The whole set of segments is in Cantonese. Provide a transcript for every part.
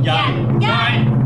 人街。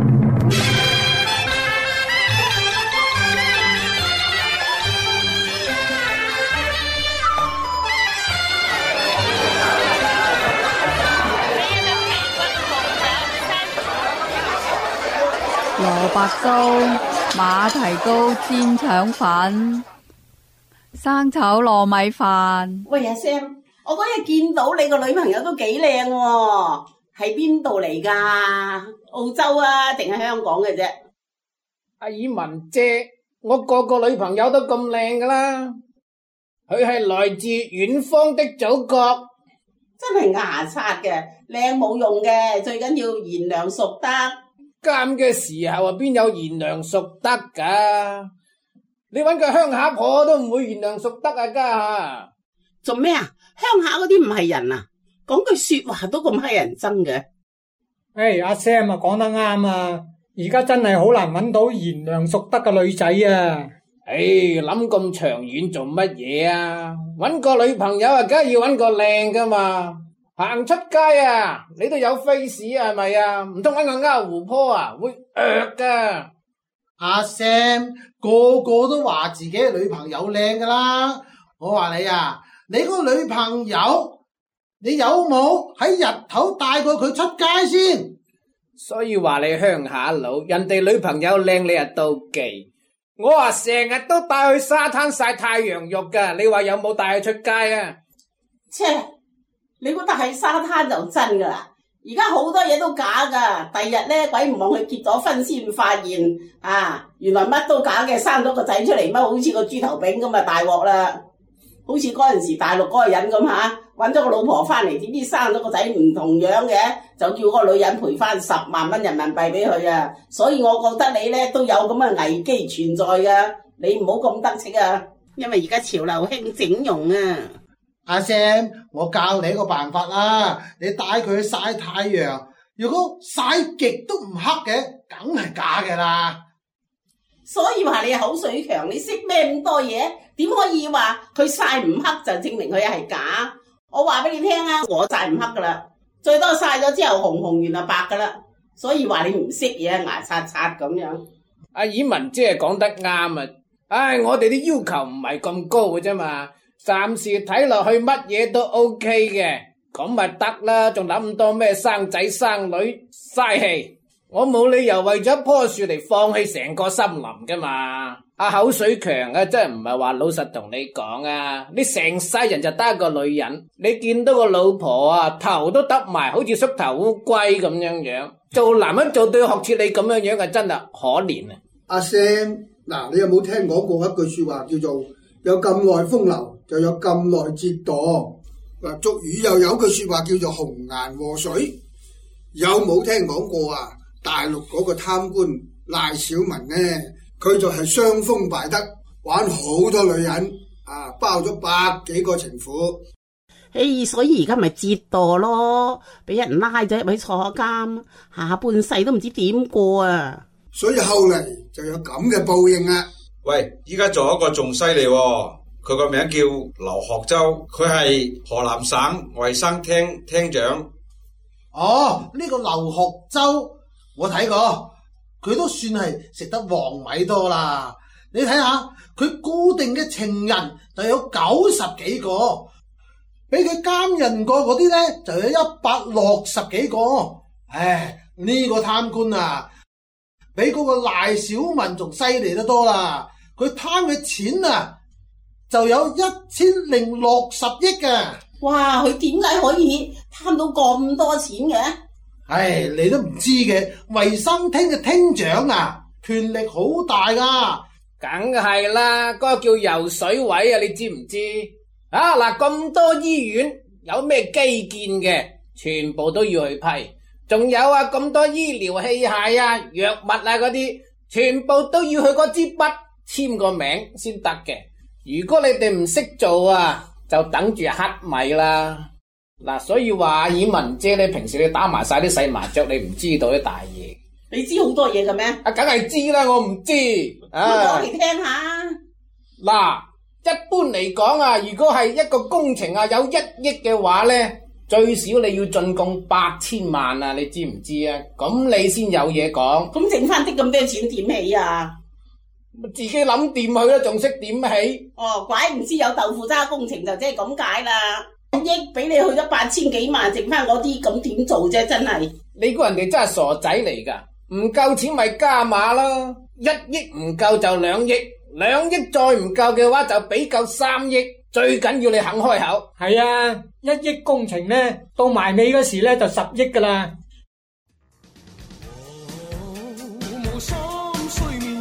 蘿蔔糕、馬蹄糕、煎腸粉、生炒糯米飯。 喂，阿 Sam，我嗰日見到你個女朋友都幾靚喎，係邊度嚟噶？澳洲啊，定係香港嘅啫？ 阿以文姐，我個個女朋友都咁靚噶啦，佢係來自遠方的祖國。 真係牙刷嘅，靚冇用嘅，最緊要賢良淑德。 監嘅時候啊，邊有賢良淑德噶？你搵個鄉下婆都唔會賢良淑德啊！家下做咩啊？鄉下嗰啲唔係人啊，講句說話都咁乞人憎嘅。 阿 Sam 啊，講得啱啊！而家真係好難搵到賢良淑德嘅女仔啊！ 諗咁長遠做乜嘢啊？搵個女朋友啊，梗係要搵個靚噶嘛！行出街啊，你都有 face 啊，係咪啊？唔通搵個勾湖婆啊，會噶？ 阿 Sam 個個都話自己嘅女朋友靚噶啦，我話你啊，你個女朋友你有冇喺日頭帶過佢出街先？ 所以話你鄉下佬，人哋女朋友靚你啊妒忌。我話成日都帶去沙灘曬太陽浴噶，你話有冇帶佢出街啊？ 切！你覺得喺沙灘就真噶啦？而家好多嘢都假噶，第日咧鬼唔望佢結咗婚先發現啊，原來乜都假嘅，生咗個仔出嚟乜好似個豬頭炳咁啊，大鑊啦！好似嗰陣時大陸嗰個人咁吓，搵咗個老婆翻嚟，點知生咗個仔唔同樣嘅，就叫嗰個女人賠翻10萬蚊人民幣俾佢啊！所以我覺得你咧都有咁嘅危機存在噶，你唔好咁得戚啊！因為而家潮流興整容啊！ 阿 Sam， 我教你一個辦法啦，你帶佢去曬太陽，如果曬極都唔黑嘅，梗係假嘅啦。 所以話你口水強，你識咩咁多嘢？點可以話佢曬唔黑就證明佢係假？我話俾你聽啊，我曬唔黑噶啦，最多曬咗之後紅紅完就白噶啦。所以話你唔識嘢，牙刷刷咁樣。 阿以文姐講得啱啊！我哋啲要求唔係咁高嘅啫嘛。暫時睇落去乜嘢都 OK 嘅，咁咪得啦，仲諗咁多咩生仔生女嘥氣，我冇理由為咗一棵樹嚟放棄成個森林噶嘛。阿口水強啊，真係唔係話老實同你講啊，你成世人就得一個女人，你見到個老婆啊頭都耷埋，好似縮頭烏龜咁樣樣，做男人做到學似你咁樣樣啊，真係可憐啊！ 阿 Sam， 嗱，你有冇聽講過一句說話叫做有咁耐風流就有咁耐折墮？嗱，俗語又有句說話叫做紅顏禍水，有冇聽講過啊？大陸嗰個貪官賴小民呢，佢就係傷風敗德，玩好多女人啊，包咗100幾個情婦。 所以而家咪折墮咯，俾人拉咗入去坐監，下半世都唔知點過啊！ 所以後嚟就有咁嘅報應啊！ 喂，依家仲有一個仲犀利喎，佢個名叫劉學周，佢係河南省衛生廳廳長。 哦，呢個劉學周我睇過，佢都算係食得黃米多啦。你睇下，佢固定嘅情人就有90幾個，俾佢監人過嗰啲呢就有160幾個。呢個貪官啊，比嗰個賴小民仲犀利得多啦。佢貪嘅錢啊就有1060億嘅。 哇！佢點解可以貪到咁多錢嘅？ 你都唔知嘅，衛生廳嘅廳長啊，權力好大噶。 梗係啦，嗰個叫游水位啊，你知唔知？咁多醫院有咩基建嘅，全部都要去批。仲有啊，咁多醫療器械啊、藥物啊嗰啲，全部都要去嗰支筆簽個名先得嘅。如果你哋唔識做啊，就等住黑米啦。所以話以文姐你平時你打埋晒啲細麻雀，你唔知道啲大嘢。 你知好多嘢嘅咩？ 梗係知啦，我唔知。 講嚟聽下。 一般嚟講啊，如果係一個工程啊有1億嘅話呢， 最少你要進貢8000萬啊！你知唔知啊？咁你先有嘢講。 咁剩翻啲咁多錢點起啊？ 自己諗掂佢啦，仲識點起？ 哦，怪唔知有豆腐渣工程就即係咁解啦。1億俾你去咗8000幾萬，剩翻嗰啲咁點做啫？真係你估人哋真係傻仔嚟㗎？唔夠錢咪加碼咯，1億唔夠就2億，2億再唔夠嘅話就俾夠3億。最緊要你肯開口。 係啊，1億工程呢，到埋尾嗰時呢就10億㗎啦。 無心睡眠，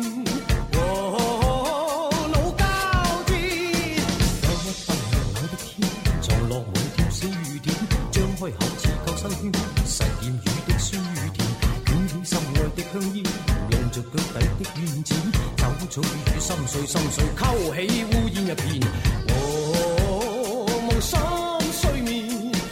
腦交戰。有一分向我的天，藏落每條小雨點，張開口似救生圈，實驗雨的書店，捲起心愛的香煙，用着腳底的軟墊，走草與心碎，勾起烏煙一片。無心睡眠，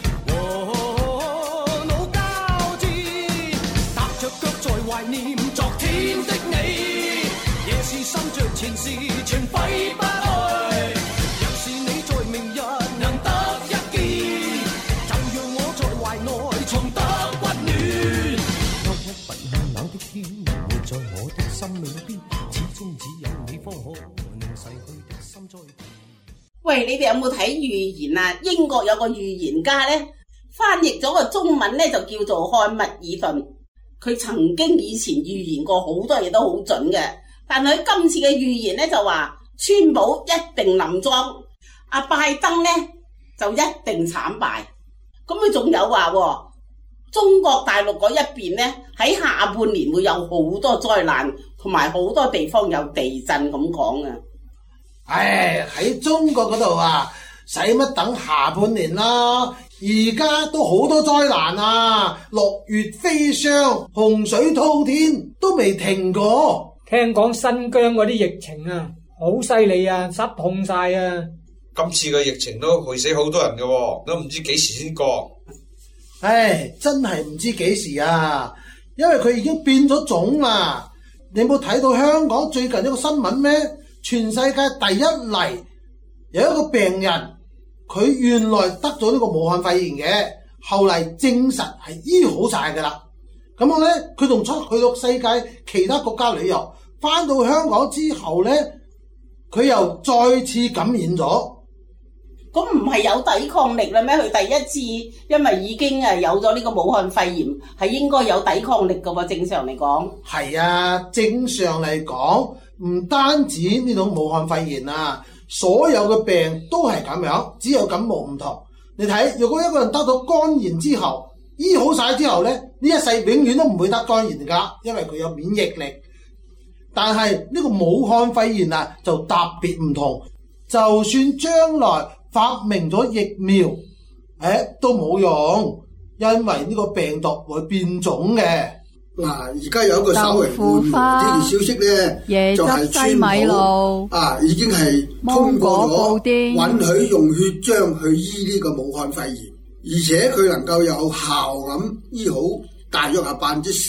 腦交戰，踏着腳在懷念昨天的你，夜是心着前事全揮不去，若是你在明日能得一見，就讓我在懷內重得溫暖。幽鬱不向冷的天，活在我的心裏邊，始終只有你方可令逝去的心再變。 喂，你哋有冇睇預言啊？英國有個預言家呢，翻譯咗個中文呢，就叫做漢密爾頓。佢曾經以前預言過好多嘢都好準嘅，但係佢今次嘅預言呢，就話川普一定連莊，阿拜登呢就一定慘敗。咁佢仲有話中國大陸嗰一邊呢，喺下半年會有好多災難，同埋好多地方有地震咁講啊！ 唉，喺中國嗰度啊，使乜等下半年啦？而家都好多災難啊，落月飛霜、洪水滔天都未停過。 聽講新疆嗰啲疫情啊，好犀利啊，失控晒啊！ 今次嘅疫情都害死好多人嘅，都唔知幾時先過。 唉，真係唔知幾時啊，因為佢已經變咗種啦。你冇睇到香港最近一個新聞咩？全世界第一例有一個病人，佢原來得咗呢個武漢肺炎嘅，後嚟證實係醫好晒噶啦。咁樣咧，佢仲出去到世界其他國家旅遊，翻到香港之後咧，佢又再次感染咗。 咁唔係有抵抗力啦咩？佢第一次因為已經有咗呢個武漢肺炎，係應該有抵抗力噶喎。正常嚟講，係啊，正常嚟講，唔單止呢種武漢肺炎啊，所有嘅病都係咁樣，只有感冒唔同。你睇，如果一個人得到肝炎之後，醫好晒之後咧，呢一世永遠都唔會得肝炎噶，因為佢有免疫力。但係呢個武漢肺炎啊，就特別唔同，就算將來發明咗疫苗，都冇用，因為呢個病毒會變種嘅。 嗱，而家有一個稍微緩和啲嘅消息咧，就係川普已經係通過咗允許用血漿去醫呢個武漢肺炎，而且佢能夠有效咁醫好大約係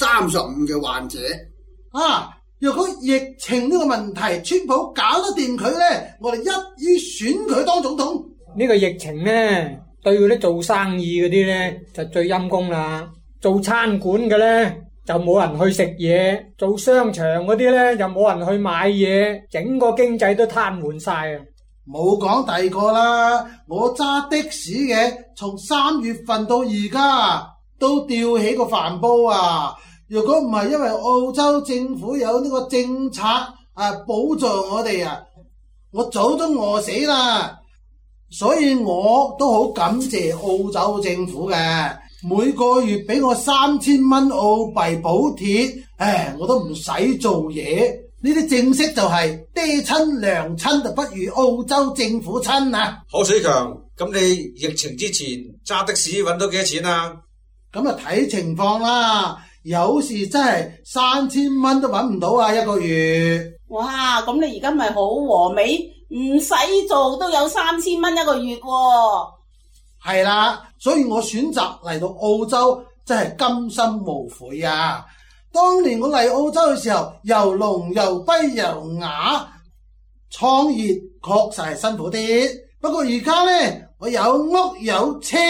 35%嘅患者。 如果疫情呢個問題，川普搞得掂佢咧，我哋一於選佢當總統。 呢個疫情咧，對嗰啲做生意嗰啲咧就最陰功啦。做餐館嘅咧就冇人去食嘢，做商場嗰啲咧又冇人去買嘢，整個經濟都癱瘓晒啊！ 冇講第二個啦，我揸的士嘅，從3月份到而家都吊起個飯煲啊！如果唔係因為澳洲政府有呢個政策保障我哋啊，我早都餓死啦。所以我都好感謝澳洲政府嘅，每個月俾我3000蚊澳幣補貼，我都唔使做嘢。呢啲正式就係爹親娘親就不如澳洲政府親啊！ 何水強，咁你疫情之前揸的士搵到幾多錢啊？ 咁啊睇情況啦，有時真係3000蚊都搵唔到啊，一個月。 哇，咁你而家咪好和美，唔使做都有3000蚊一個月喎。 係啦，所以我選擇嚟到澳洲真係甘心無悔啊！當年我嚟澳洲嘅時候，又聾又跛又啞，創業確實係辛苦啲。不過而家呢，我有屋有車，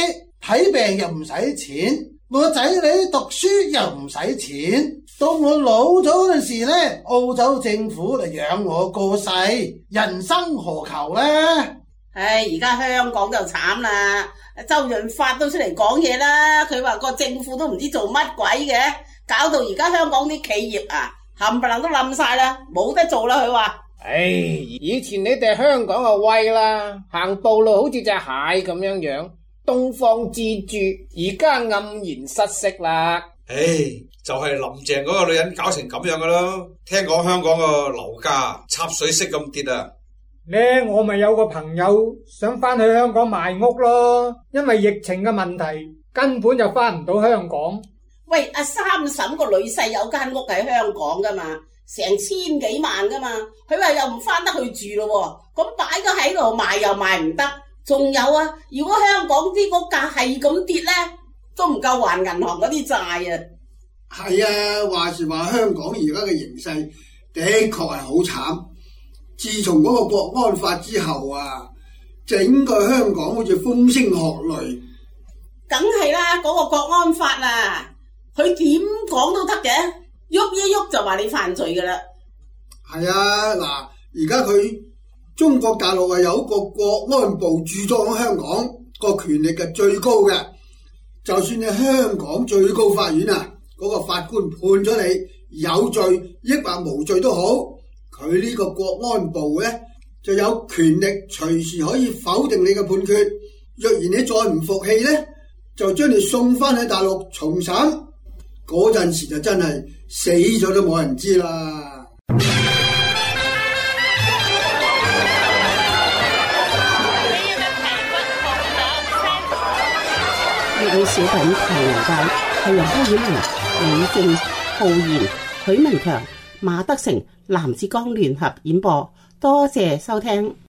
睇病又唔使錢，我個仔女讀書又唔使錢。到我老咗嗰陣時咧，澳洲政府嚟養我過世，人生何求咧？ 唉，而家香港就慘啦，周潤發都出嚟講嘢啦，佢話個政府都唔知做乜鬼嘅，搞到而家香港啲企業啊，冚唪唥都冧晒啦，冇得做啦，佢話。 唉，以前你哋香港就威啦，行步路好似隻蟹咁樣，東方之珠，而家黯然失色啦。 唉，就係林鄭嗰個女人搞成咁樣噶咯。聽講香港個樓價插水式咁跌啊！ 咧我咪有個朋友想翻去香港賣屋咯，因為疫情嘅問題，根本就翻唔到香港。 喂，阿三嬸個女婿有間屋喺香港噶嘛，成千幾萬噶嘛，佢話又唔翻得去住咯，咁擺咗喺度賣又賣唔得。仲有啊，如果香港啲屋價係咁跌咧，都唔夠還銀行嗰啲債啊！ 係啊，話時話香港而家嘅形勢的確係好慘。自從嗰個國安法之後啊，整個香港好似風聲鶴唳。 梗係啦，嗰個國安法啊，佢點講都得嘅，喐一喐就話你犯罪噶啦。 係啊，嗱，而家佢中國大陸係有一個國安部駐咗喺香港，個權力係最高嘅。就算你香港最高法院啊，嗰個法官判咗你有罪抑或無罪都好，佢呢個國安部咧就有權力隨時可以否定你嘅判決。若然你再唔服氣咧，就將你送翻去大陸重審。嗰陣時就真係死咗都冇人知啦。 粵語小品《唐人街》係由高曉玲、李靜、浩然、許文強、馬德成、藍志剛聯合演播，多謝收聽。